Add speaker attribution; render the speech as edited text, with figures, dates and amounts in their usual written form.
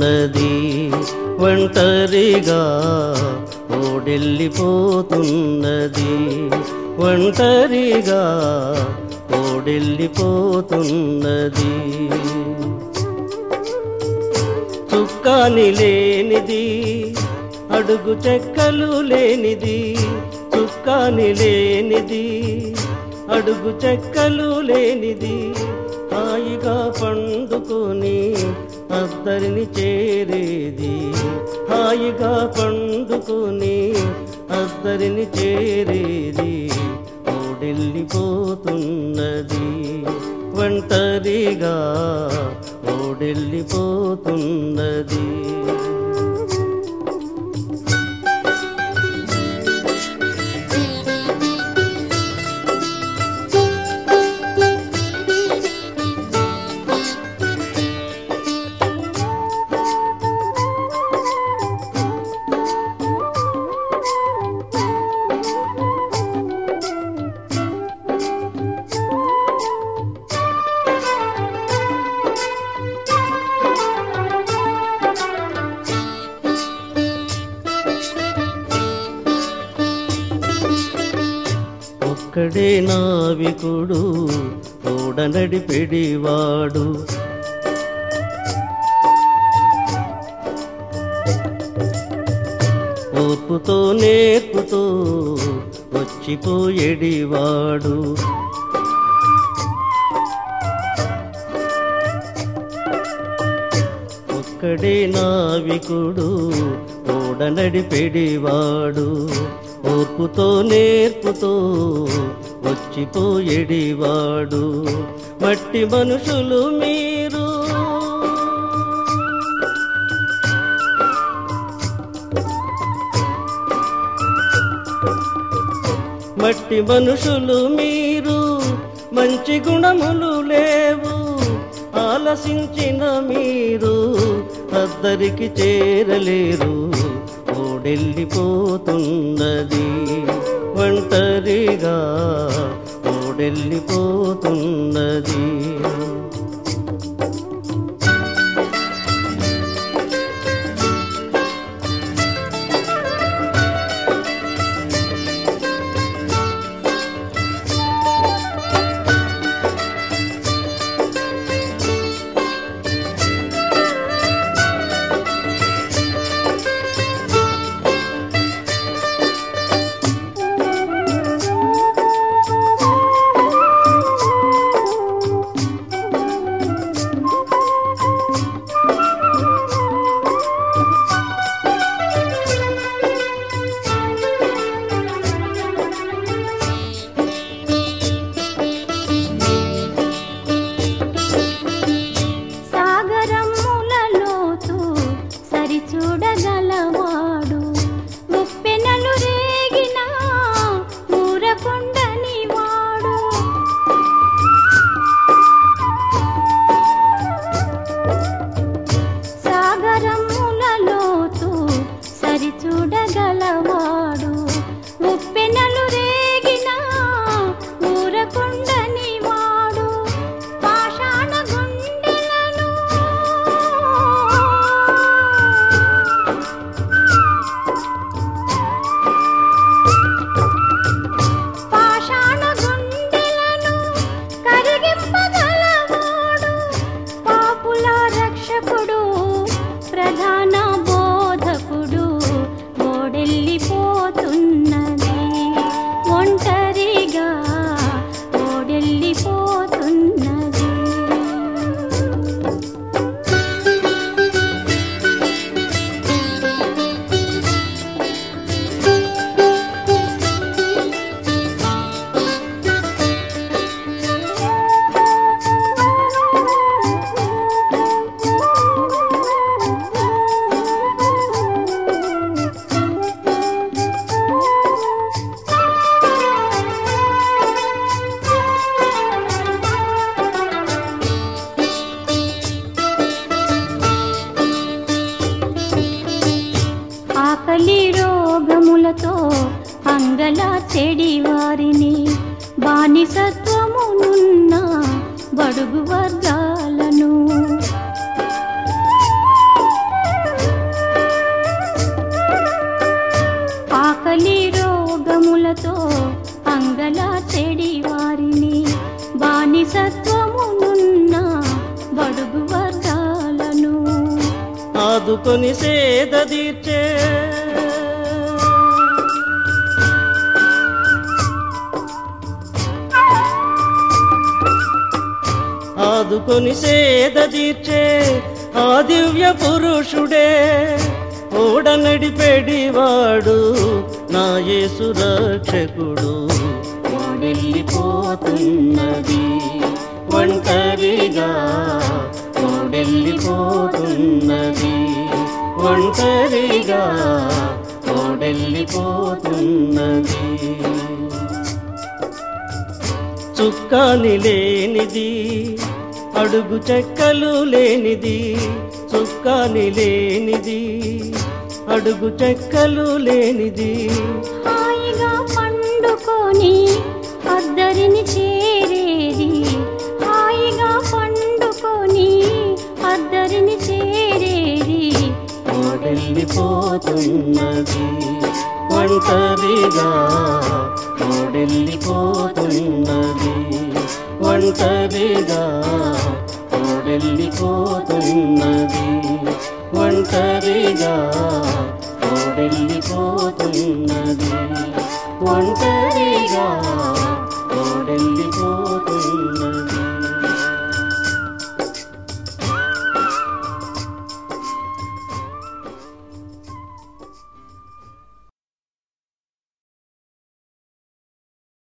Speaker 1: ఓడెళ్ళిపోతున్నది ఒంటరిగా ఓడెళ్ళిపోతున్నది ఒంటరిగా ఓడెళ్ళిపోతున్నది చుక్కాని లేనిది అడుగు చెక్కలు లేనిది చుక్కాని లేనిది అడుగు చెక్కలు లేనిది హాయిగా పండుకొని అద్దరిని చేరేది హాయిగా పండుకొని అద్దరిని చేరేది ఓడెళ్ళిపోతున్నది ఒంటరిగా ఓడెళ్ళిపోతున్నది ఒక్కడే నావికుడు ఓడ నడిపెడివాడు ఓర్పుతో నేర్పుతో వచ్చిపోయేడివాడు ఒక్కడే నావికుడు ఓడ నడిపెడివాడు ఓర్పుతో నేర్పుతో వచ్చిపోయేడివాడు మట్టి మనుషులు మీరు మట్టి మనుషులు మీరు మంచి గుణములు లేవు ఆలసించిన మీరు అద్దరికి చేరలేరు ఓడెళ్ళిపోతున్నది ఒంటరిగా ఓడెళ్ళిపోతున్నది
Speaker 2: చూడగలవాడు ఉప్పెనలు రేగిన ఊరకొండని వాడు సాగరములలోతు సరి చూడగలవాడు ఉప్పెనలు రేగిన ఊరకొండని వాడు పాషాణ గుండెలను ప్రధాన బోధకుడు ఓడెళ్ళిపోతున్నది ఒంటరిగా ఓడెళ్ళిపోతున్నది ఆకలి రోగములతో అంగలా చెడి వారిని బానిసత్వమునున్న బడుగు వర్గాలను బానిసత్వమునున్న బడుగు వర్గాలను
Speaker 1: ఆదుకొని సేద తీర్చే ఆదుకొని సేద తీర్చే ఆ దివ్య పురుషుడే ఓడ నడిపెడివాడు నా యేసు రక్షకుడు. ఓడెళ్ళిపోతున్నది ఒంటరిగా, ఓడెళ్ళిపోతున్నది ఒంటరిగా, ఓడెళ్ళిపోతున్నది. చుక్కాని లేనిది, అడుగు చెక్కలు లేనిది, చుక్కాని లేనిది, అడుగు చెక్కలు లేనిది,
Speaker 2: హాయిగా పండుకొని అద్దరిని చేరేది, హాయిగా పండుకొని అద్దరిని చేరేది.
Speaker 1: ఓడెళ్ళిపోతున్నది ఒంటరిగా, ఓడెళ్ళిపోతున్నది ఒంటరిగా, ఓడెళ్ళిపోతున్నది ఒంటరిగా, ఓడెళ్ళిపోతున్నది ఒంటరిగా.